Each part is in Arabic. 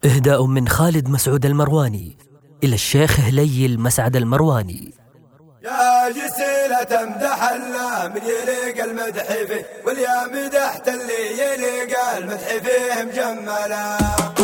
إهداء من خالد مسعود المرواني إلى الشيخ هليل مسعد المرواني. يا جسيلة تمدح الله من يليق المدح فيه، واليا مدحت اللي يليق المدح فيه مجملا.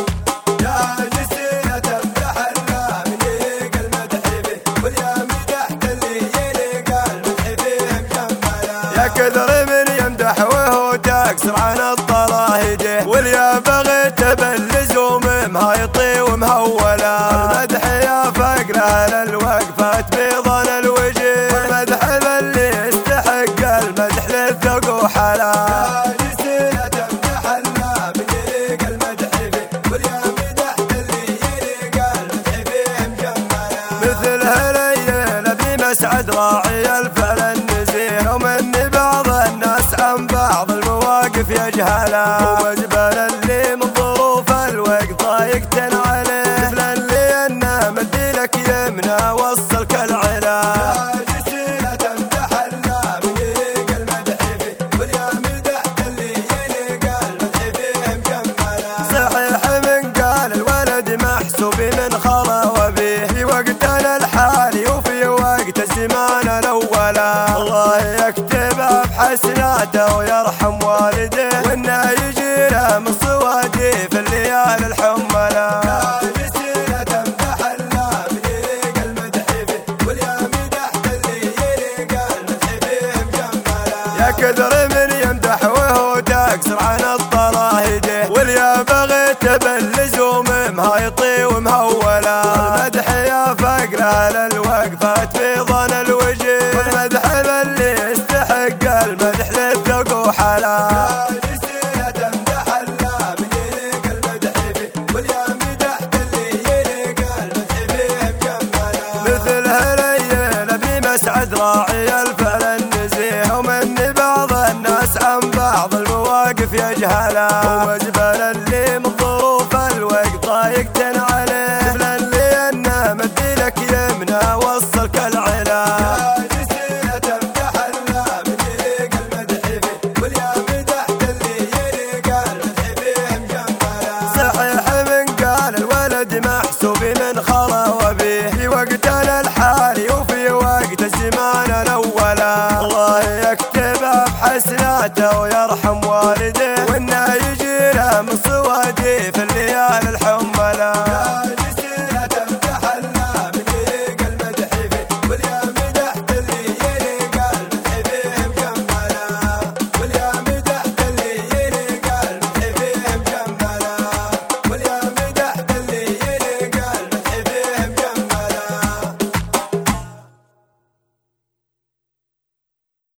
يا جسيلة تمدح الله من يليق المدح فيه، واليا مدحت اللي يليق المدح فيه مجملا. يا كثر من يمدح وهو تكسر عن الطلاهجه، واليا بغيت باللزوم مهيطي ومهولا. المدح يا فقر اهل الوقفات بيضان الوجه، والمدح باللي يستحق المدح للذوق وحلا. يا جسيلة تمدح الله من يليق المدح فيه، واليا مدحت اللي يليق المدح فيه مجملا. مثل هليل ابي مسعد راعي الفعل النزيه، ومن بعض الناس عن بعض المواقف يجهلا. ومجبل اللي من ظروف الوقت يقتن عليه، مثل اللي انه مدي لك يمنى وصلك العلا. يا جسيلة تمدح الله من يليق المدح فيه، واليا مدحت اللي يليق المدح فيه مجملا. صحيح من قال الولد محسوب من خلا وبيه، في وقتنا الحالي وفي وقت الزمان الاولا. الله يكتبها بحسناته ويرحم والده، وانه يجي له من صوادي في الليالي الحملا. يا جسيلة تمدح الله من يليق المدح فيه، واليا مدحت اللي يليق المدح فيه مجملا. يا كثر من يمدح وهو تكسر عن الطلاهجه، واليا بغيت باللزوم مهيطي ومهولا. المدح يا فقر اهل الوقفات بيضان الوجه، والمدح باللي يستحق المدح للذوق وحلا. يا جسيلة تمدح الله من يليق المدح فيه، واليا مدحت اللي يليق المدح فيه مجملا. مثل هليل ابي مسعد راعي الفعل النزيه، ومن بعض الناس عن بعض المواقف يجهلا. ومجبل اللي من ظروف الوقت يقتن عليه، مثل اللي انه مدي لك يمنى وصلك العلا. يا جسيلة تمدح الله من يليق المدح فيه، واليا مدحت اللي يليق المدح فيه مجملا. صحيح من قال الولد محسوب من خلا وبيه، في وقتنا الحالي وفي وقت الزمان الاولا. الله يكتبها بحسناته ويرحم والده، وانه يجي له من صوادي في الليالي الحملا.